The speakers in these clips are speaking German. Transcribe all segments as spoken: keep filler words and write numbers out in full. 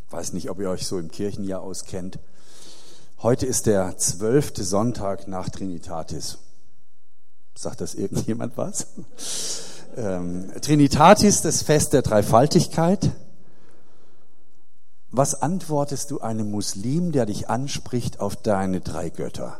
weiß nicht, ob ihr euch so im Kirchenjahr auskennt. Heute ist der zwölfte Sonntag nach Trinitatis. Sagt das irgendjemand was? Ähm, Trinitatis, das Fest der Dreifaltigkeit. Was antwortest du einem Muslim, der dich anspricht auf deine drei Götter?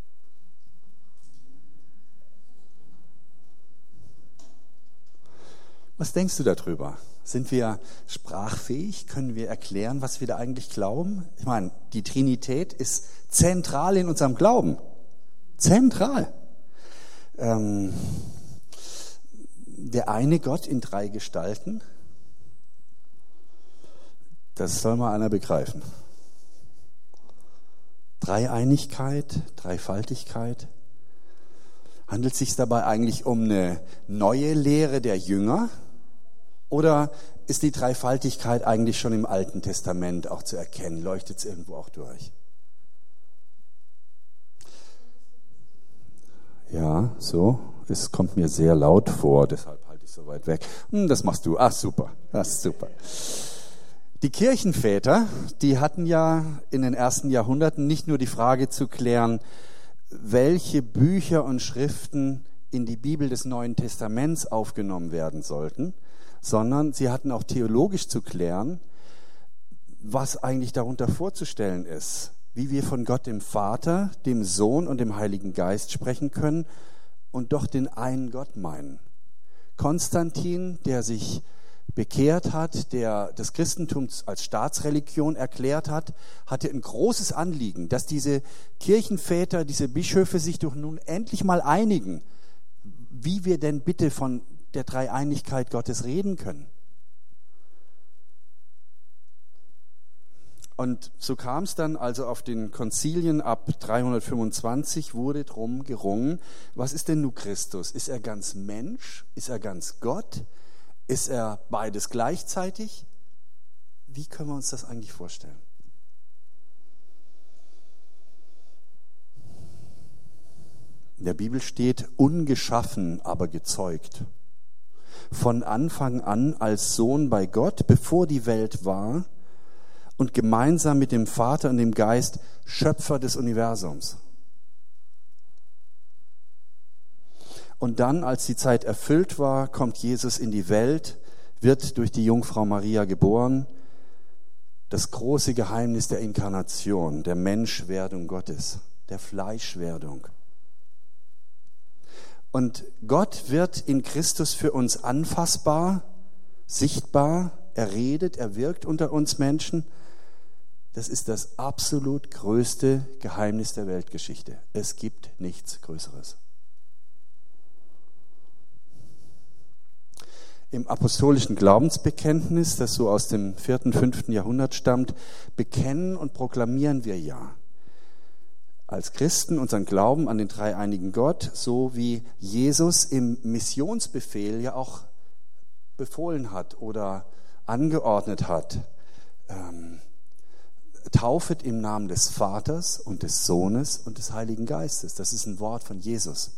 Was denkst du darüber? Sind wir sprachfähig? Können wir erklären, was wir da eigentlich glauben? Ich meine, die Trinität ist zentral in unserem Glauben. Zentral. Ähm, der eine Gott in drei Gestalten, das soll mal einer begreifen. Dreieinigkeit, Dreifaltigkeit. Handelt es sich dabei eigentlich um eine neue Lehre der Jünger? Oder ist die Dreifaltigkeit eigentlich schon im Alten Testament auch zu erkennen? Leuchtet es irgendwo auch durch? Ja, so. Es kommt mir sehr laut vor, deshalb halte ich so weit weg. Hm, das machst du. Ach, super. Das ist super. Die Kirchenväter, die hatten ja in den ersten Jahrhunderten nicht nur die Frage zu klären, welche Bücher und Schriften in die Bibel des Neuen Testaments aufgenommen werden sollten, sondern sie hatten auch theologisch zu klären, was eigentlich darunter vorzustellen ist, wie wir von Gott dem Vater, dem Sohn und dem Heiligen Geist sprechen können und doch den einen Gott meinen. Konstantin, der sich bekehrt hat, der das Christentum als Staatsreligion erklärt hat, hatte ein großes Anliegen, dass diese Kirchenväter, diese Bischöfe sich doch nun endlich mal einigen, wie wir denn bitte von der Dreieinigkeit Gottes reden können. Und so kam es dann also auf den Konzilien ab dreihundertfünfundzwanzig, wurde drum gerungen, was ist denn nun Christus? Ist er ganz Mensch? Ist er ganz Gott? Ist er beides gleichzeitig? Wie können wir uns das eigentlich vorstellen? In der Bibel steht, ungeschaffen, aber gezeugt. Von Anfang an als Sohn bei Gott, bevor die Welt war, und gemeinsam mit dem Vater und dem Geist Schöpfer des Universums. Und dann, als die Zeit erfüllt war, kommt Jesus in die Welt, wird durch die Jungfrau Maria geboren. Das große Geheimnis der Inkarnation, der Menschwerdung Gottes, der Fleischwerdung. Und Gott wird in Christus für uns anfassbar, sichtbar, er redet, er wirkt unter uns Menschen. Das ist das absolut größte Geheimnis der Weltgeschichte. Es gibt nichts Größeres. Im apostolischen Glaubensbekenntnis, das so aus dem vierten, fünften Jahrhundert stammt, bekennen und proklamieren wir ja als Christen unseren Glauben an den dreieinigen Gott, so wie Jesus im Missionsbefehl ja auch befohlen hat oder angeordnet hat. Ähm, taufet im Namen des Vaters und des Sohnes und des Heiligen Geistes. Das ist ein Wort von Jesus.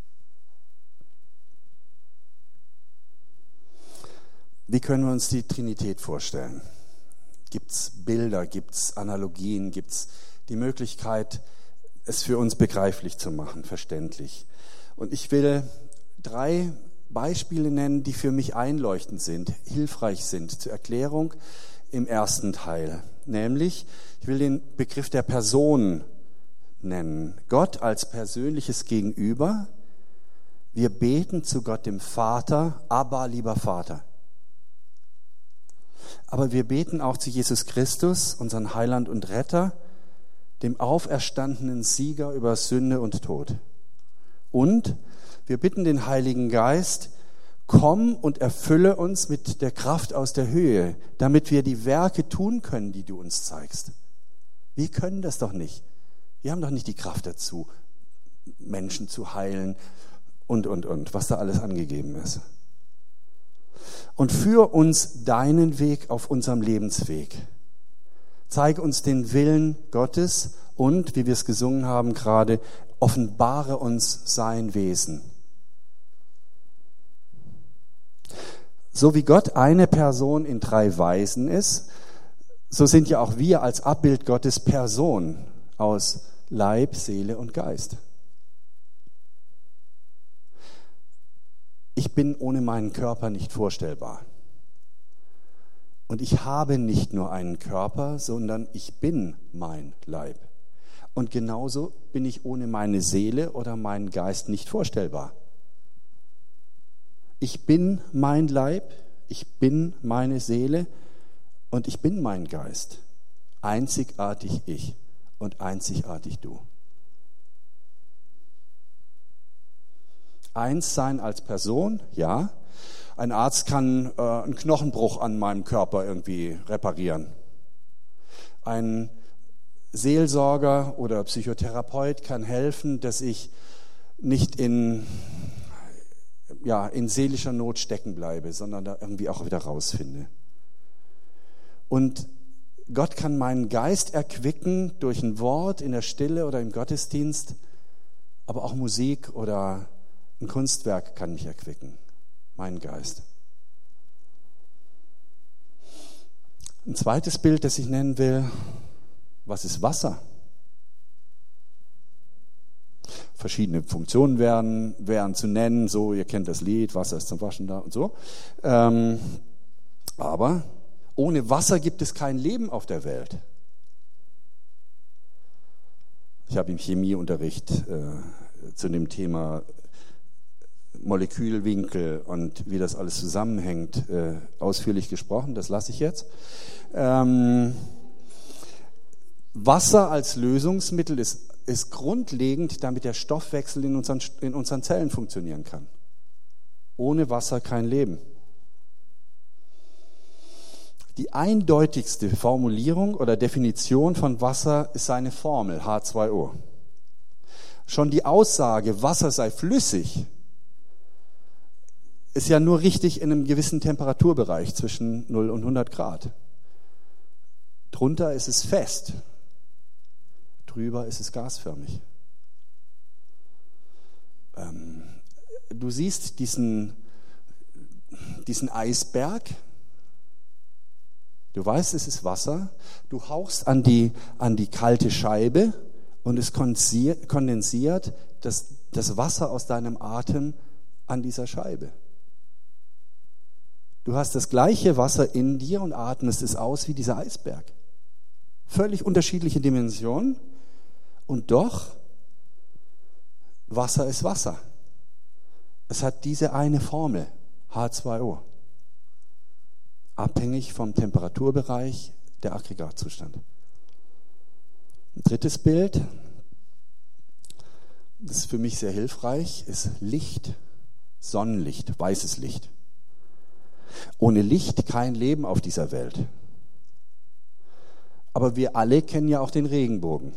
Wie können wir uns die Trinität vorstellen? Gibt es Bilder, gibt es Analogien, gibt es die Möglichkeit, es für uns begreiflich zu machen, verständlich? Und ich will drei Beispiele nennen, die für mich einleuchtend sind, hilfreich sind zur Erklärung im ersten Teil. Nämlich, ich will den Begriff der Person nennen. Gott als persönliches Gegenüber. Wir beten zu Gott dem Vater, Abba, lieber Vater. Aber wir beten auch zu Jesus Christus, unseren Heiland und Retter, dem auferstandenen Sieger über Sünde und Tod. Und wir bitten den Heiligen Geist, komm und erfülle uns mit der Kraft aus der Höhe, damit wir die Werke tun können, die du uns zeigst. Wir können das doch nicht. Wir haben doch nicht die Kraft dazu, Menschen zu heilen und, und, und, was da alles angegeben ist. Und führ uns deinen Weg auf unserem Lebensweg. Zeige uns den Willen Gottes und, wie wir es gesungen haben gerade, offenbare uns sein Wesen. So wie Gott eine Person in drei Weisen ist, so sind ja auch wir als Abbild Gottes Person aus Leib, Seele und Geist. Ich bin ohne meinen Körper nicht vorstellbar. Und ich habe nicht nur einen Körper, sondern ich bin mein Leib. Und genauso bin ich ohne meine Seele oder meinen Geist nicht vorstellbar. Ich bin mein Leib, ich bin meine Seele und ich bin mein Geist. Einzigartig ich und einzigartig du. Eins sein als Person, ja. Ein Arzt kann äh, einen Knochenbruch an meinem Körper irgendwie reparieren. Ein Seelsorger oder Psychotherapeut kann helfen, dass ich nicht in, ja, in seelischer Not stecken bleibe, sondern da irgendwie auch wieder rausfinde. Und Gott kann meinen Geist erquicken durch ein Wort in der Stille oder im Gottesdienst, aber auch Musik oder ein Kunstwerk kann mich erquicken, meinen Geist. Ein zweites Bild, das ich nennen will, was ist Wasser? Verschiedene Funktionen wären, wären zu nennen, so, ihr kennt das Lied, Wasser ist zum Waschen da und so. Ähm, aber ohne Wasser gibt es kein Leben auf der Welt. Ich habe im Chemieunterricht äh, zu dem Thema Molekülwinkel und wie das alles zusammenhängt, äh, ausführlich gesprochen. Das lasse ich jetzt. Ähm, Wasser als Lösungsmittel ist, ist grundlegend, damit der Stoffwechsel in unseren, in unseren Zellen funktionieren kann. Ohne Wasser kein Leben. Die eindeutigste Formulierung oder Definition von Wasser ist seine Formel H zwei O. Schon die Aussage, Wasser sei flüssig, ist ja nur richtig in einem gewissen Temperaturbereich zwischen null und hundert Grad. Drunter ist es fest, drüber ist es gasförmig. Ähm, du siehst diesen, diesen Eisberg, du weißt, es ist Wasser, du hauchst an die, an die kalte Scheibe und es kondensiert das, das Wasser aus deinem Atem an dieser Scheibe. Du hast das gleiche Wasser in dir und atmest es aus wie dieser Eisberg. Völlig unterschiedliche Dimensionen und doch, Wasser ist Wasser. Es hat diese eine Formel, H zwei O. Abhängig vom Temperaturbereich, der Aggregatzustand. Ein drittes Bild, das ist für mich sehr hilfreich, ist Licht, Sonnenlicht, weißes Licht. Ohne Licht kein Leben auf dieser Welt. Aber wir alle kennen ja auch den Regenbogen.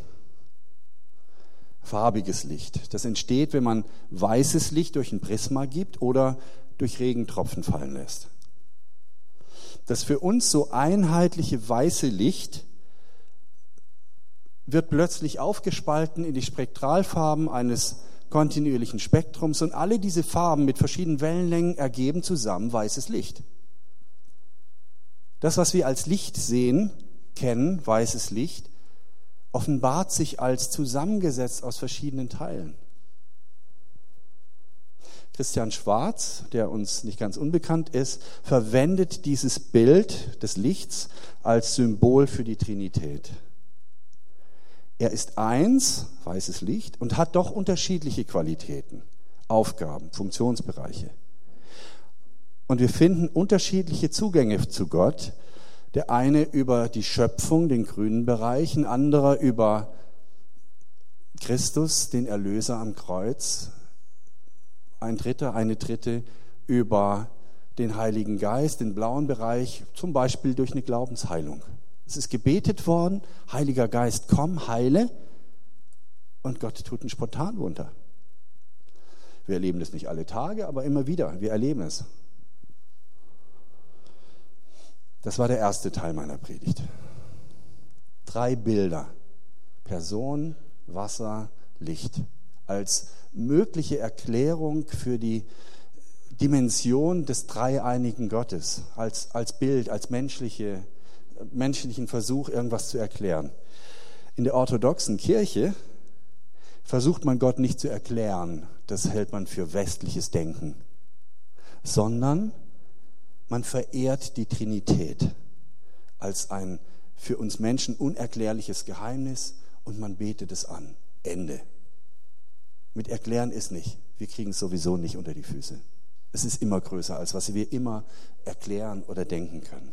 Farbiges Licht. Das entsteht, wenn man weißes Licht durch ein Prisma gibt oder durch Regentropfen fallen lässt. Das für uns so einheitliche weiße Licht wird plötzlich aufgespalten in die Spektralfarben eines kontinuierlichen Spektrums und alle diese Farben mit verschiedenen Wellenlängen ergeben zusammen weißes Licht. Das, was wir als Licht sehen, kennen, weißes Licht, offenbart sich als zusammengesetzt aus verschiedenen Teilen. Christian Schwarz, der uns nicht ganz unbekannt ist, verwendet dieses Bild des Lichts als Symbol für die Trinität. Er ist eins, weißes Licht, und hat doch unterschiedliche Qualitäten, Aufgaben, Funktionsbereiche. Und wir finden unterschiedliche Zugänge zu Gott. Der eine über die Schöpfung, den grünen Bereich, ein anderer über Christus, den Erlöser am Kreuz, ein dritter, eine dritte über den Heiligen Geist, den blauen Bereich, zum Beispiel durch eine Glaubensheilung. Es ist gebetet worden, Heiliger Geist, komm, heile, und Gott tut ein Spontanwunder. Wir erleben das nicht alle Tage, aber immer wieder, wir erleben es. Das war der erste Teil meiner Predigt. Drei Bilder, Person, Wasser, Licht, als mögliche Erklärung für die Dimension des dreieinigen Gottes, als, als Bild, als menschliche menschlichen Versuch, irgendwas zu erklären. In der orthodoxen Kirche versucht man Gott nicht zu erklären, das hält man für westliches Denken, sondern man verehrt die Trinität als ein für uns Menschen unerklärliches Geheimnis und man betet es an. Ende. Mit Erklären ist nicht. Wir kriegen es sowieso nicht unter die Füße. Es ist immer größer, als was wir immer erklären oder denken können.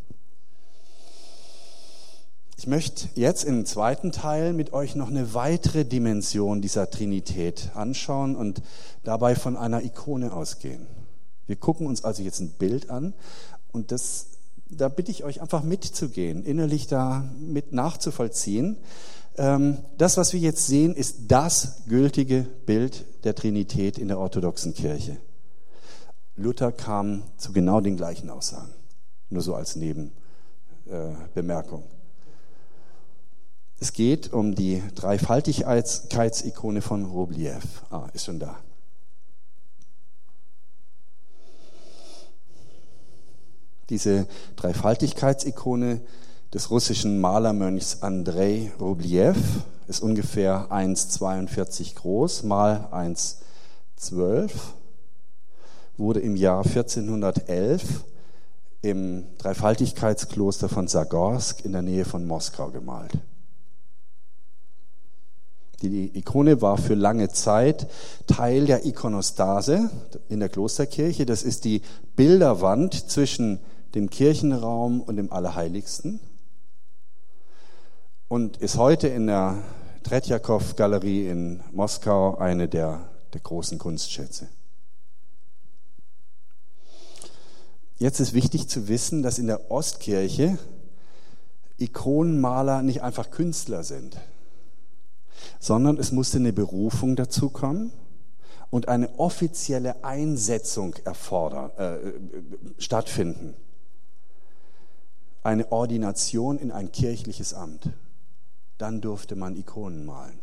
Ich möchte jetzt im zweiten Teil mit euch noch eine weitere Dimension dieser Trinität anschauen und dabei von einer Ikone ausgehen. Wir gucken uns also jetzt ein Bild an und das, da bitte ich euch einfach mitzugehen, innerlich da mit nachzuvollziehen. Das, was wir jetzt sehen, ist das gültige Bild der Trinität in der orthodoxen Kirche. Luther kam zu genau den gleichen Aussagen, nur so als Nebenbemerkung. Es geht um die Dreifaltigkeitsikone von Rubljew. Ah, ist schon da. Diese Dreifaltigkeitsikone des russischen Malermönchs Andrei Rubljew ist ungefähr eins Komma zweiundvierzig groß mal eins Komma zwölf, wurde im Jahr vierzehnhundertelf im Dreifaltigkeitskloster von Zagorsk in der Nähe von Moskau gemalt. Die Ikone war für lange Zeit Teil der Ikonostase in der Klosterkirche. Das ist die Bilderwand zwischen dem Kirchenraum und dem Allerheiligsten und ist heute in der Tretjakow-Galerie in Moskau eine der, der großen Kunstschätze. Jetzt ist wichtig zu wissen, dass in der Ostkirche Ikonenmaler nicht einfach Künstler sind, sondern es musste eine Berufung dazu kommen und eine offizielle Einsetzung erfordern, äh, stattfinden. Eine Ordination in ein kirchliches Amt. Dann durfte man Ikonen malen.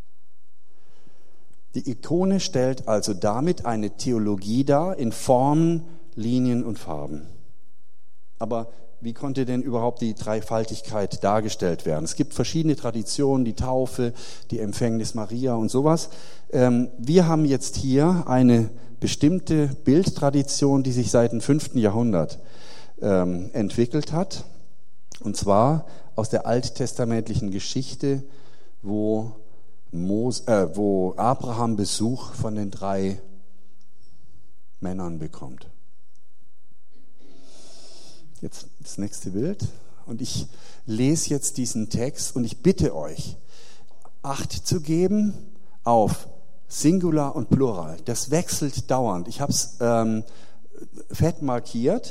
Die Ikone stellt also damit eine Theologie dar in Formen, Linien und Farben. Aber wie konnte denn überhaupt die Dreifaltigkeit dargestellt werden? Es gibt verschiedene Traditionen, die Taufe, die Empfängnis Maria und sowas. Wir haben jetzt hier eine bestimmte Bildtradition, die sich seit dem fünften Jahrhundert entwickelt hat. Und zwar aus der alttestamentlichen Geschichte, wo, Mos, äh, wo Abraham Besuch von den drei Männern bekommt. Jetzt das nächste Bild. Und ich lese jetzt diesen Text und ich bitte euch, Acht zu geben auf Singular und Plural. Das wechselt dauernd. Ich habe es ähm, fett markiert.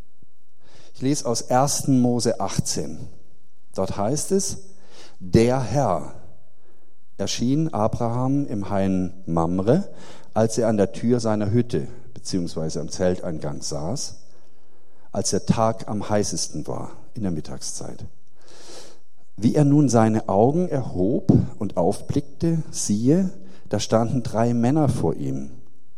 Ich lese aus ersten Mose achtzehn. Dort heißt es, der Herr erschien Abraham im Hain Mamre, als er an der Tür seiner Hütte bzw. am Zelteingang saß, als der Tag am heißesten war, in der Mittagszeit. Wie er nun seine Augen erhob und aufblickte, siehe, da standen drei Männer vor ihm.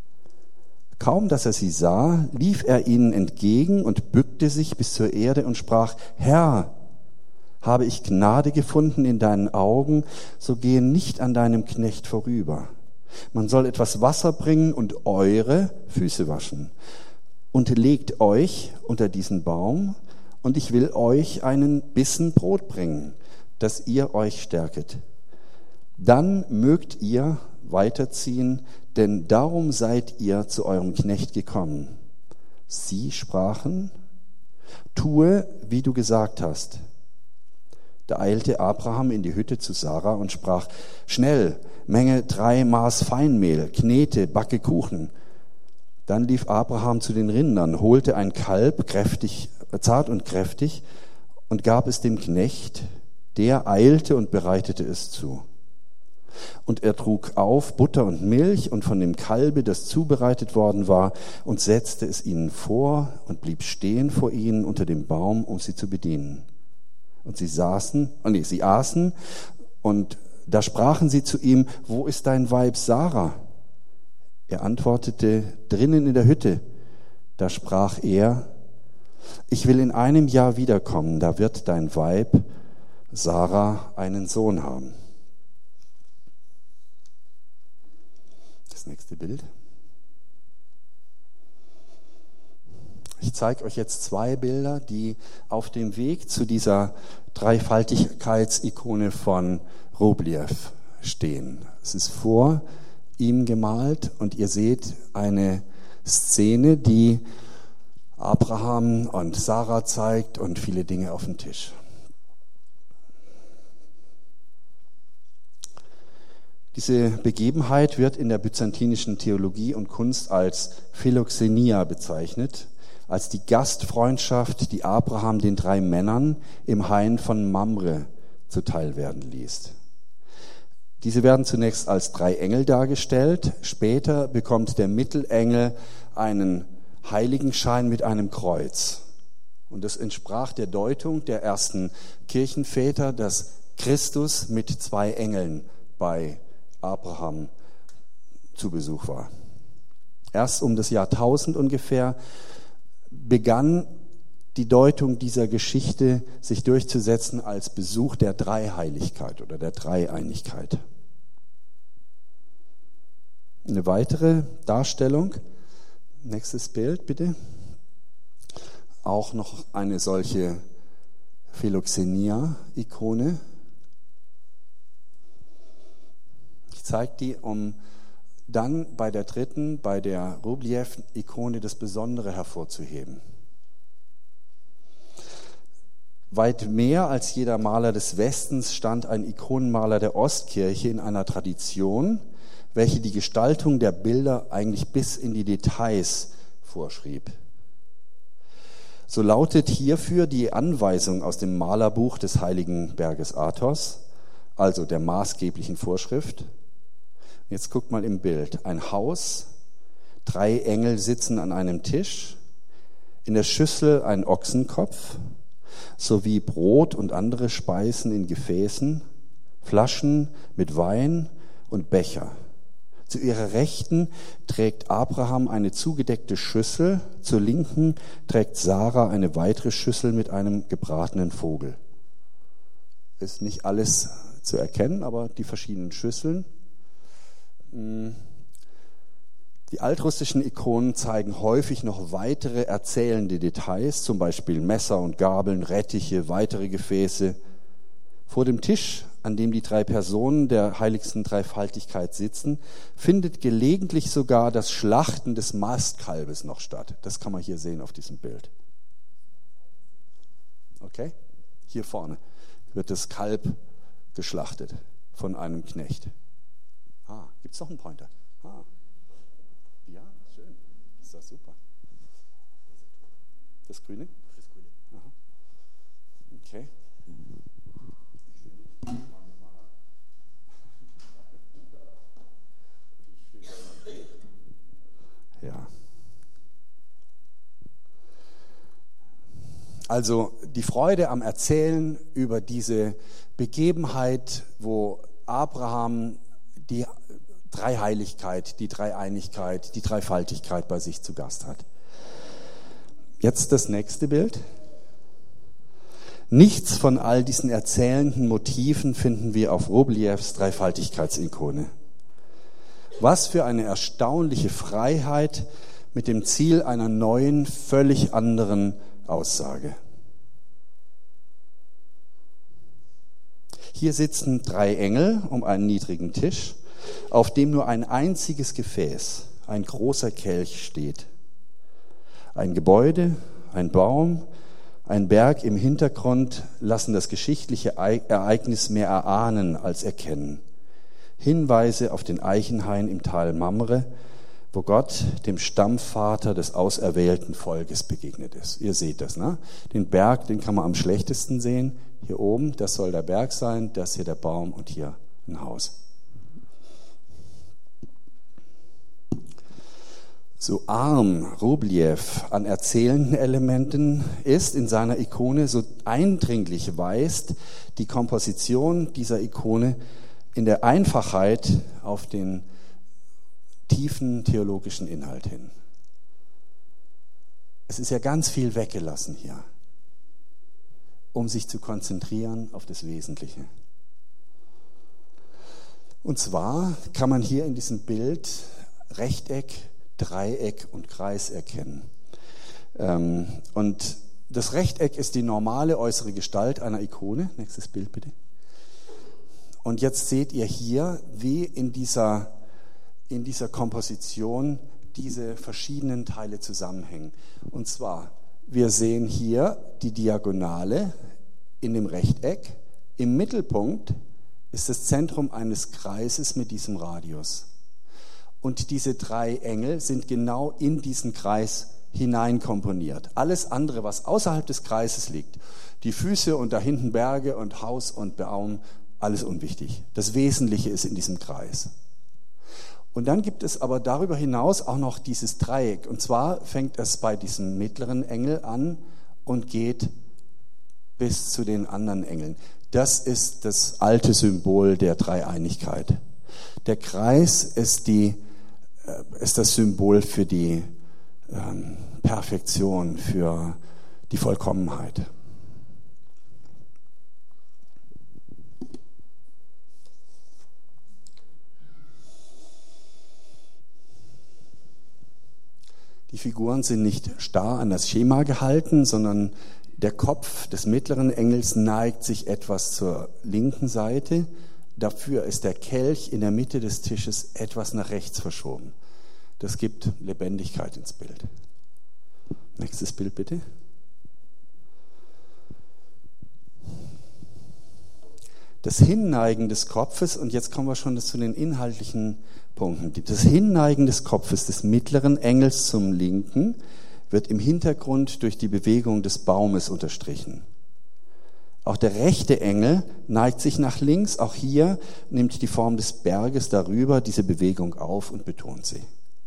Kaum, dass er sie sah, lief er ihnen entgegen und bückte sich bis zur Erde und sprach, Herr, habe ich Gnade gefunden in deinen Augen, so gehe nicht an deinem Knecht vorüber. Man soll etwas Wasser bringen und eure Füße waschen. Und legt euch unter diesen Baum, und ich will euch einen Bissen Brot bringen, dass ihr euch stärket. Dann mögt ihr weiterziehen, denn darum seid ihr zu eurem Knecht gekommen. Sie sprachen, tue, wie du gesagt hast. Da eilte Abraham in die Hütte zu Sarah und sprach, schnell, menge drei Maß Feinmehl, knete, backe Kuchen. Dann lief Abraham zu den Rindern, holte ein Kalb, kräftig, zart und kräftig, und gab es dem Knecht. Der eilte und bereitete es zu. Und er trug auf Butter und Milch und von dem Kalbe, das zubereitet worden war, und setzte es ihnen vor und blieb stehen vor ihnen unter dem Baum, um sie zu bedienen. Und sie saßen, oh nee, sie aßen, und da sprachen sie zu ihm, wo ist dein Weib Sarah? Er antwortete, drinnen in der Hütte. Da sprach er, Ich will in einem Jahr wiederkommen, da wird dein Weib Sarah einen Sohn haben. Das nächste Bild. Ich zeige euch jetzt zwei Bilder, die auf dem Weg zu dieser Dreifaltigkeitsikone von Rubljew stehen. Es ist vor ihm gemalt und ihr seht eine Szene, die Abraham und Sarah zeigt und viele Dinge auf dem Tisch. Diese Begebenheit wird in der byzantinischen Theologie und Kunst als Philoxenia bezeichnet, als die Gastfreundschaft, die Abraham den drei Männern im Hain von Mamre zuteil werden ließ. Diese werden zunächst als drei Engel dargestellt, später bekommt der Mittelengel einen Heiligenschein mit einem Kreuz. Und das entsprach der Deutung der ersten Kirchenväter, dass Christus mit zwei Engeln bei Abraham zu Besuch war. Erst um das Jahrtausend ungefähr begann die Deutung dieser Geschichte sich durchzusetzen als Besuch der Dreiheiligkeit oder der Dreieinigkeit. Eine weitere Darstellung, nächstes Bild bitte, auch noch eine solche Philoxenia-Ikone. Ich zeige die, um dann bei der dritten, bei der Rubljew-Ikone das Besondere hervorzuheben. Weit mehr als jeder Maler des Westens stand ein Ikonenmaler der Ostkirche in einer Tradition, welche die Gestaltung der Bilder eigentlich bis in die Details vorschrieb. So lautet hierfür die Anweisung aus dem Malerbuch des heiligen Berges Athos, also der maßgeblichen Vorschrift. Jetzt guckt mal im Bild. Ein Haus, drei Engel sitzen an einem Tisch, in der Schüssel ein Ochsenkopf, sowie Brot und andere Speisen in Gefäßen, Flaschen mit Wein und Becher. Zu ihrer Rechten trägt Abraham eine zugedeckte Schüssel, zur Linken trägt Sarah eine weitere Schüssel mit einem gebratenen Vogel. Ist nicht alles zu erkennen, aber die verschiedenen Schüsseln. Die altrussischen Ikonen zeigen häufig noch weitere erzählende Details, zum Beispiel Messer und Gabeln, Rettiche, weitere Gefäße. Vor dem Tisch, an dem die drei Personen der heiligsten Dreifaltigkeit sitzen, findet gelegentlich sogar das Schlachten des Mastkalbes noch statt. Das kann man hier sehen auf diesem Bild. Okay? Hier vorne wird das Kalb geschlachtet von einem Knecht. Ah, gibt es noch einen Pointer? Ah. Ja, schön. Ist das super. Das Grüne? Das Grüne. Aha. Okay. Ja. Also die Freude am Erzählen über diese Begebenheit, wo Abraham die Dreiheiligkeit, die Dreieinigkeit, die Dreifaltigkeit bei sich zu Gast hat. Jetzt das nächste Bild. Nichts von all diesen erzählenden Motiven finden wir auf Rubljews Dreifaltigkeitsikone. Was für eine erstaunliche Freiheit mit dem Ziel einer neuen, völlig anderen Aussage. Hier sitzen drei Engel um einen niedrigen Tisch, auf dem nur ein einziges Gefäß, ein großer Kelch steht. Ein Gebäude, ein Baum, ein Berg im Hintergrund lassen das geschichtliche Ereignis mehr erahnen als erkennen. Hinweise auf den Eichenhain im Tal Mamre, wo Gott dem Stammvater des auserwählten Volkes begegnet ist. Ihr seht das, ne? Den Berg, den kann man am schlechtesten sehen. Hier oben, das soll der Berg sein, das hier der Baum und hier ein Haus. So arm Rubljew an erzählenden Elementen ist in seiner Ikone, so eindringlich weist die Komposition dieser Ikone in der Einfachheit auf den tiefen theologischen Inhalt hin. Es ist ja ganz viel weggelassen hier, um sich zu konzentrieren auf das Wesentliche. Und zwar kann man hier in diesem Bild Rechteck, Dreieck und Kreis erkennen. Und das Rechteck ist die normale äußere Gestalt einer Ikone. Nächstes Bild bitte. Und jetzt seht ihr hier, wie in dieser, in dieser Komposition diese verschiedenen Teile zusammenhängen. Und zwar, wir sehen hier die Diagonale in dem Rechteck. Im Mittelpunkt ist das Zentrum eines Kreises mit diesem Radius. Und diese drei Engel sind genau in diesen Kreis hineinkomponiert. Alles andere, was außerhalb des Kreises liegt, die Füße und da hinten Berge und Haus und Baum, alles unwichtig. Das Wesentliche ist in diesem Kreis. Und dann gibt es aber darüber hinaus auch noch dieses Dreieck. Und zwar fängt es bei diesem mittleren Engel an und geht bis zu den anderen Engeln. Das ist das alte Symbol der Dreieinigkeit. Der Kreis ist, die, ist das Symbol für die ähm, Perfektion, für die Vollkommenheit. Die Figuren sind nicht starr an das Schema gehalten, sondern der Kopf des mittleren Engels neigt sich etwas zur linken Seite. Dafür ist der Kelch in der Mitte des Tisches etwas nach rechts verschoben. Das gibt Lebendigkeit ins Bild. Nächstes Bild bitte. Das Hinneigen des Kopfes, und jetzt kommen wir schon zu den inhaltlichen Punkten. Das Hinneigen des Kopfes des mittleren Engels zum linken wird im Hintergrund durch die Bewegung des Baumes unterstrichen. Auch der rechte Engel neigt sich nach links. Auch hier nimmt die Form des Berges darüber diese Bewegung auf und betont sie.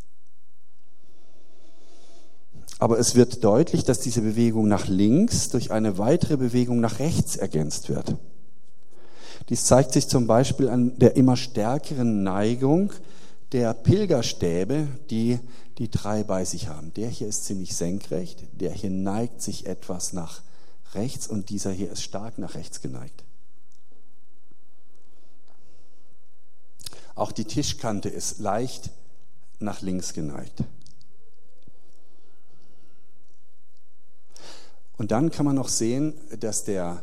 Aber es wird deutlich, dass diese Bewegung nach links durch eine weitere Bewegung nach rechts ergänzt wird. Dies zeigt sich zum Beispiel an der immer stärkeren Neigung der Pilgerstäbe, die die drei bei sich haben. Der hier ist ziemlich senkrecht, der hier neigt sich etwas nach rechts und dieser hier ist stark nach rechts geneigt. Auch die Tischkante ist leicht nach links geneigt. Und dann kann man noch sehen, dass der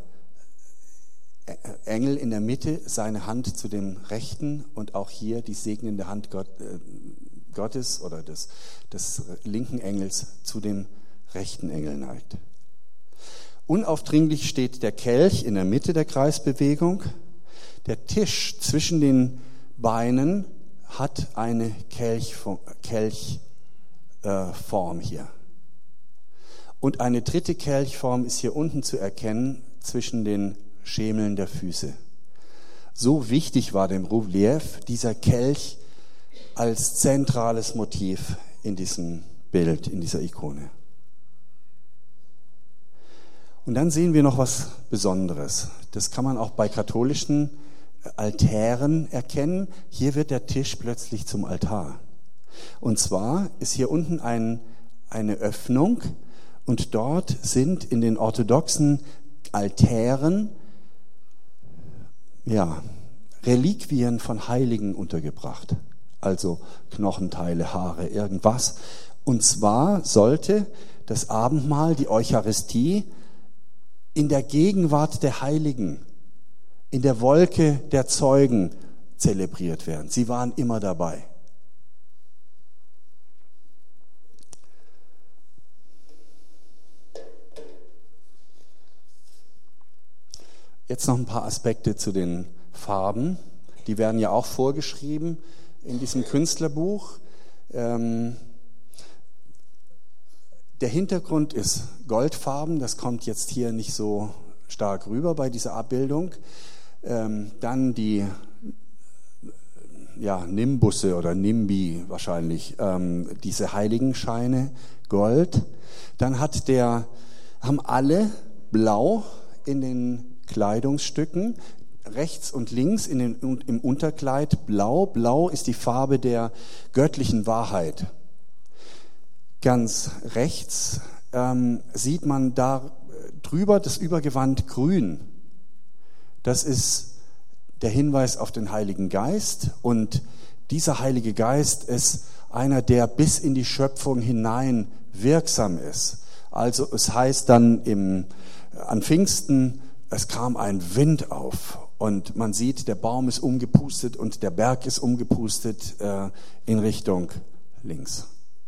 Engel in der Mitte seine Hand zu dem rechten und auch hier die segnende Hand Gott, äh, Gottes oder des, des linken Engels zu dem rechten Engel neigt. Unaufdringlich steht der Kelch in der Mitte der Kreisbewegung. Der Tisch zwischen den Beinen hat eine Kelchform Kelch, äh, Form hier. Und eine dritte Kelchform ist hier unten zu erkennen zwischen den Schemeln der Füße. So wichtig war dem Relief dieser Kelch als zentrales Motiv in diesem Bild, in dieser Ikone. Und dann sehen wir noch was Besonderes. Das kann man auch bei katholischen Altären erkennen. Hier wird der Tisch plötzlich zum Altar. Und zwar ist hier unten ein, eine Öffnung und dort sind in den orthodoxen Altären ja, Reliquien von Heiligen untergebracht. Also Knochenteile, Haare, irgendwas. Und zwar sollte das Abendmahl, die Eucharistie, in der Gegenwart der Heiligen, in der Wolke der Zeugen zelebriert werden. Sie waren immer dabei. Jetzt noch ein paar Aspekte zu den Farben. Die werden ja auch vorgeschrieben in diesem Künstlerbuch. Ähm, der Hintergrund ist goldfarben, das kommt jetzt hier nicht so stark rüber bei dieser Abbildung. Ähm, dann die ja, Nimbusse oder Nimbi wahrscheinlich, ähm, diese Heiligenscheine, Gold. Dann hat der, haben alle blau in den Kleidungsstücken, rechts und links in den, im Unterkleid blau. Blau ist die Farbe der göttlichen Wahrheit. Ganz rechts ähm, sieht man da drüber das Übergewand grün. Das ist der Hinweis auf den Heiligen Geist. Und dieser Heilige Geist ist einer, der bis in die Schöpfung hinein wirksam ist. Also es heißt dann im, an Pfingsten, es kam ein Wind auf. Und man sieht, der Baum ist umgepustet und der Berg ist umgepustet äh, in Richtung links.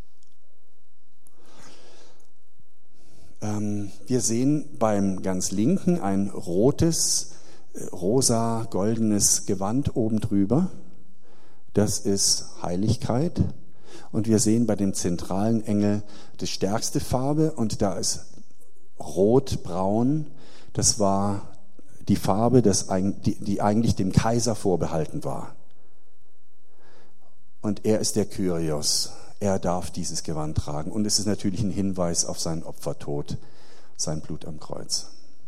Ähm, wir sehen beim ganz linken ein rotes, äh, rosa, goldenes Gewand oben drüber. Das ist Heiligkeit. Und wir sehen bei dem zentralen Engel die stärkste Farbe und da ist rot-braun. Das war die Farbe, das, die, die eigentlich dem Kaiser vorbehalten war. Und er ist der Kyrios. Er darf dieses Gewand tragen. Und es ist natürlich ein Hinweis auf seinen Opfertod, sein Blut am Kreuz.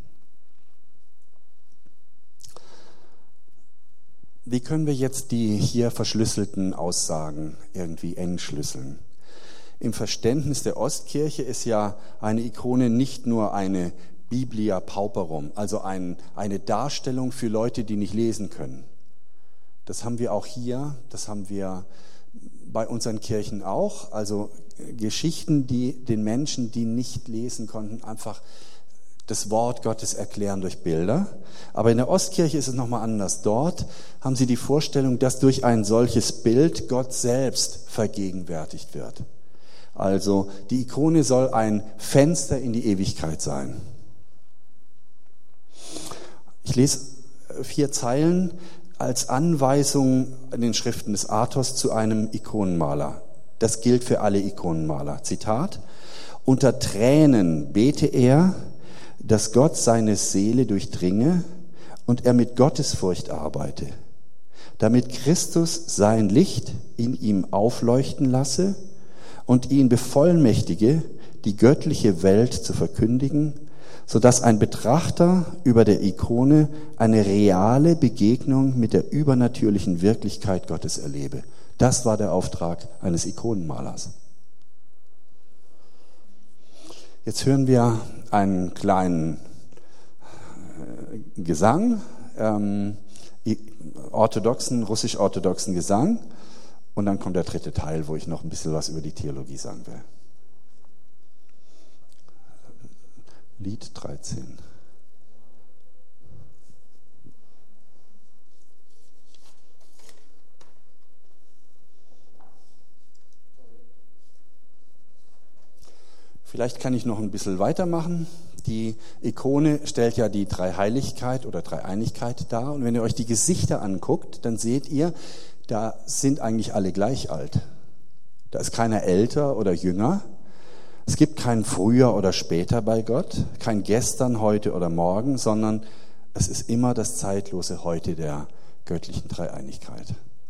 Wie können wir jetzt die hier verschlüsselten Aussagen irgendwie entschlüsseln? Im Verständnis der Ostkirche ist ja eine Ikone nicht nur eine Biblia Pauperum, also ein, eine Darstellung für Leute, die nicht lesen können. Das haben wir auch hier, das haben wir bei unseren Kirchen auch, also Geschichten, die den Menschen, die nicht lesen konnten, einfach das Wort Gottes erklären durch Bilder. Aber in der Ostkirche ist es nochmal anders. Dort haben sie die Vorstellung, dass durch ein solches Bild Gott selbst vergegenwärtigt wird. Also die Ikone soll ein Fenster in die Ewigkeit sein. Ich lese vier Zeilen als Anweisung in den Schriften des Athos zu einem Ikonenmaler. Das gilt für alle Ikonenmaler. Zitat: Unter Tränen bete er, dass Gott seine Seele durchdringe und er mit Gottesfurcht arbeite, damit Christus sein Licht in ihm aufleuchten lasse und ihn bevollmächtige, die göttliche Welt zu verkündigen, sodass ein Betrachter über der Ikone eine reale Begegnung mit der übernatürlichen Wirklichkeit Gottes erlebe. Das war der Auftrag eines Ikonenmalers. Jetzt hören wir einen kleinen Gesang, ähm, orthodoxen, russisch-orthodoxen Gesang, und dann kommt der dritte Teil, wo ich noch ein bisschen was über die Theologie sagen will. Lied dreizehn. Vielleicht kann ich noch ein bisschen weitermachen. Die Ikone stellt ja die Dreiheiligkeit oder Dreieinigkeit dar. Und wenn ihr euch die Gesichter anguckt, dann seht ihr, da sind eigentlich alle gleich alt. Da ist keiner älter oder jünger. Es gibt kein früher oder später bei Gott, kein gestern, heute oder morgen, sondern es ist immer das zeitlose Heute der göttlichen Dreieinigkeit.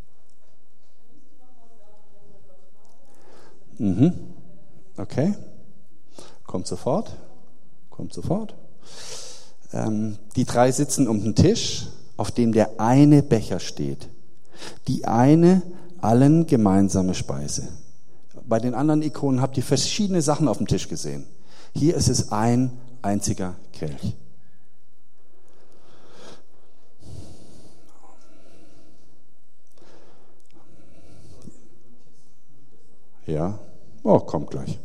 Mhm. Okay. Kommt sofort. Kommt sofort. Ähm, die drei sitzen um den Tisch, auf dem der eine Becher steht. Die eine allen gemeinsame Speise. Bei den anderen Ikonen habt ihr verschiedene Sachen auf dem Tisch gesehen. Hier ist es ein einziger Kelch. Ja, oh, kommt gleich.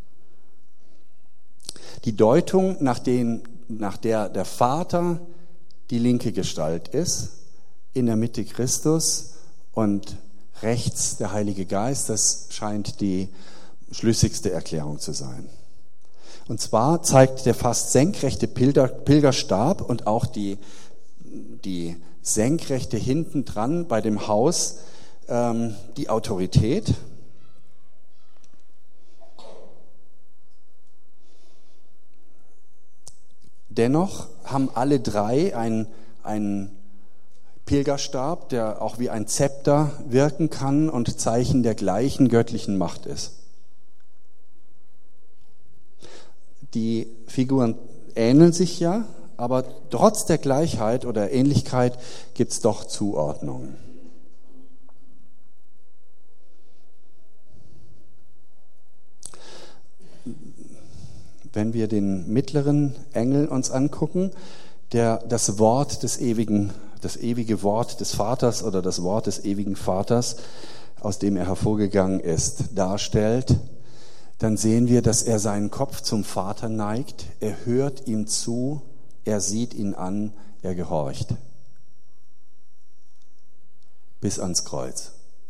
Die Deutung, nach, den, nach der der Vater die linke Gestalt ist, in der Mitte Christus und rechts der Heilige Geist, das scheint die schlüssigste Erklärung zu sein. Und zwar zeigt der fast senkrechte Pilger, Pilgerstab und auch die, die senkrechte hinten dran bei dem Haus ähm, die Autorität. Dennoch haben alle drei einen, einen Pilgerstab, der auch wie ein Zepter wirken kann und Zeichen der gleichen göttlichen Macht ist. Die Figuren ähneln sich ja, aber trotz der Gleichheit oder Ähnlichkeit gibt es doch Zuordnungen. wenn wir den mittleren Engel uns angucken, der das Wort des ewigen, das ewige Wort des Vaters oder das Wort des ewigen Vaters, aus dem er hervorgegangen ist, darstellt, dann sehen wir, dass er seinen Kopf zum Vater neigt, er hört ihm zu, er sieht ihn an, er gehorcht. Bis ans Kreuz.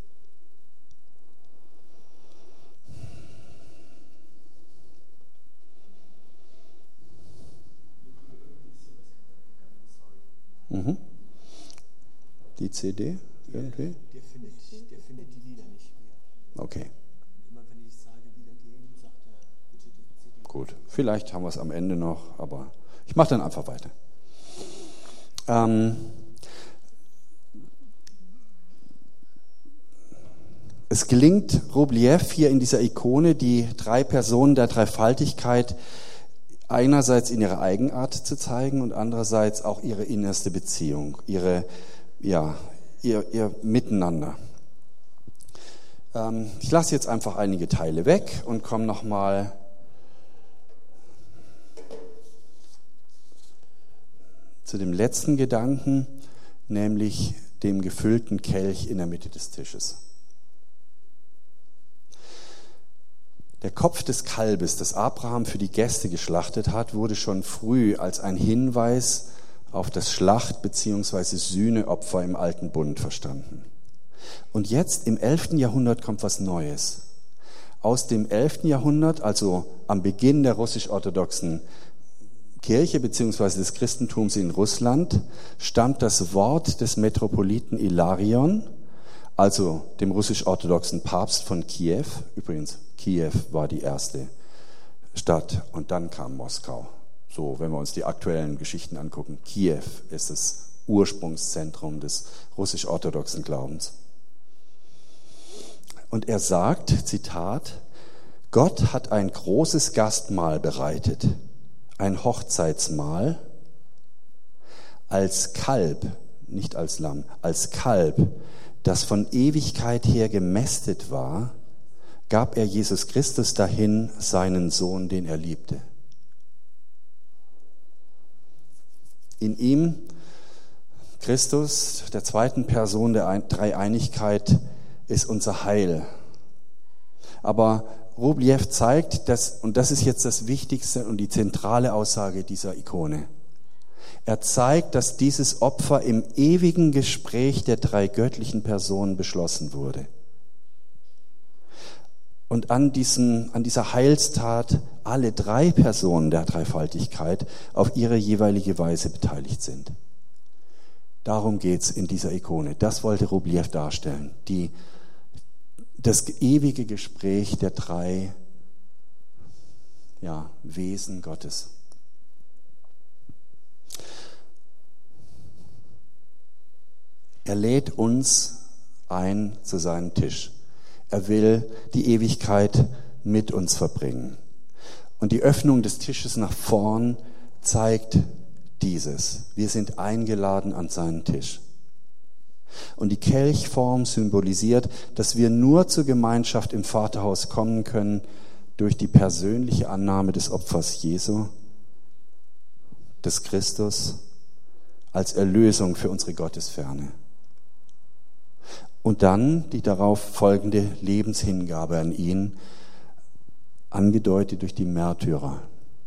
Mhm. Die C D irgendwie? Der findet, der findet die Lieder nicht mehr. Okay. Immer wenn ich sage, wiedergeben, sagt er, bitte die C D. Gut, vielleicht haben wir es am Ende noch, aber ich mache dann einfach weiter. Ähm, es gelingt Rubljew hier in dieser Ikone, die drei Personen der Dreifaltigkeit einerseits in ihrer Eigenart zu zeigen und andererseits auch ihre innerste Beziehung, ihre, ja, ihr, ihr Miteinander. Ähm, ich lasse jetzt einfach einige Teile weg und komme nochmal zu dem letzten Gedanken, nämlich dem gefüllten Kelch in der Mitte des Tisches. Der Kopf des Kalbes, das Abraham für die Gäste geschlachtet hat, wurde schon früh als ein Hinweis auf das Schlacht- bzw. Sühneopfer im Alten Bund verstanden. Und jetzt im elften Jahrhundert kommt was Neues. Aus dem elften Jahrhundert, also am Beginn der russisch-orthodoxen Kirche bzw. des Christentums in Russland, stammt das Wort des Metropoliten Ilarion, also dem russisch-orthodoxen Papst von Kiew. Übrigens, Kiew war die erste Stadt und dann kam Moskau. So, wenn wir uns die aktuellen Geschichten angucken, Kiew ist das Ursprungszentrum des russisch-orthodoxen Glaubens. Und er sagt, Zitat, Gott hat ein großes Gastmahl bereitet, ein Hochzeitsmahl, als Kalb, nicht als Lamm, als Kalb, das von Ewigkeit her gemästet war, gab er Jesus Christus dahin, seinen Sohn, den er liebte. In ihm, Christus, der zweiten Person der Dreieinigkeit, ist unser Heil. Aber Rubljew zeigt, dass, und das ist jetzt das Wichtigste und die zentrale Aussage dieser Ikone, er zeigt, dass dieses Opfer im ewigen Gespräch der drei göttlichen Personen beschlossen wurde. Und an, diesem, an dieser Heilstat alle drei Personen der Dreifaltigkeit auf ihre jeweilige Weise beteiligt sind. Darum geht's in dieser Ikone. Das wollte Rubljew darstellen. Die, das ewige Gespräch der drei ja, Wesen Gottes. Er lädt uns ein zu seinem Tisch. Er will die Ewigkeit mit uns verbringen. Und die Öffnung des Tisches nach vorn zeigt dieses. Wir sind eingeladen an seinen Tisch. Und die Kelchform symbolisiert, dass wir nur zur Gemeinschaft im Vaterhaus kommen können durch die persönliche Annahme des Opfers Jesu, des Christus, als Erlösung für unsere Gottesferne. Und dann die darauf folgende Lebenshingabe an ihn, angedeutet durch die Märtyrer.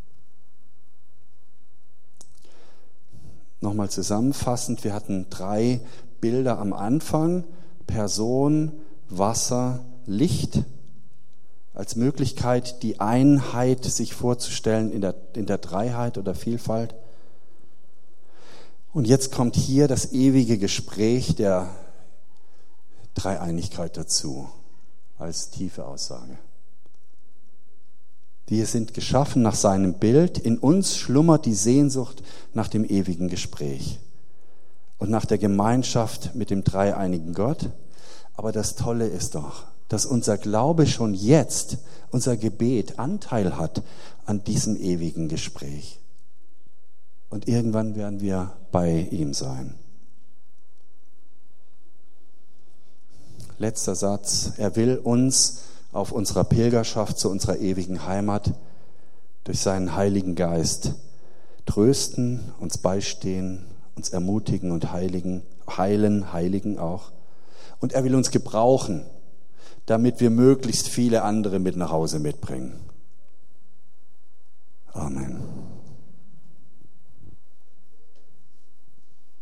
Nochmal zusammenfassend, wir hatten drei Bilder am Anfang, Person, Wasser, Licht, als Möglichkeit, die Einheit sich vorzustellen in der, in der Dreiheit oder Vielfalt. Und jetzt kommt hier das ewige Gespräch der Dreieinigkeit dazu, als tiefe Aussage. Wir sind geschaffen nach seinem Bild. In uns schlummert die Sehnsucht nach dem ewigen Gespräch und nach der Gemeinschaft mit dem dreieinigen Gott. Aber das Tolle ist doch, dass unser Glaube schon jetzt, unser Gebet Anteil hat an diesem ewigen Gespräch. Und irgendwann werden wir bei ihm sein. Letzter Satz. Er will uns auf unserer Pilgerschaft zu unserer ewigen Heimat durch seinen Heiligen Geist trösten, uns beistehen, uns ermutigen und heiligen, heilen, heiligen auch. Und er will uns gebrauchen, damit wir möglichst viele andere mit nach Hause mitbringen. Amen.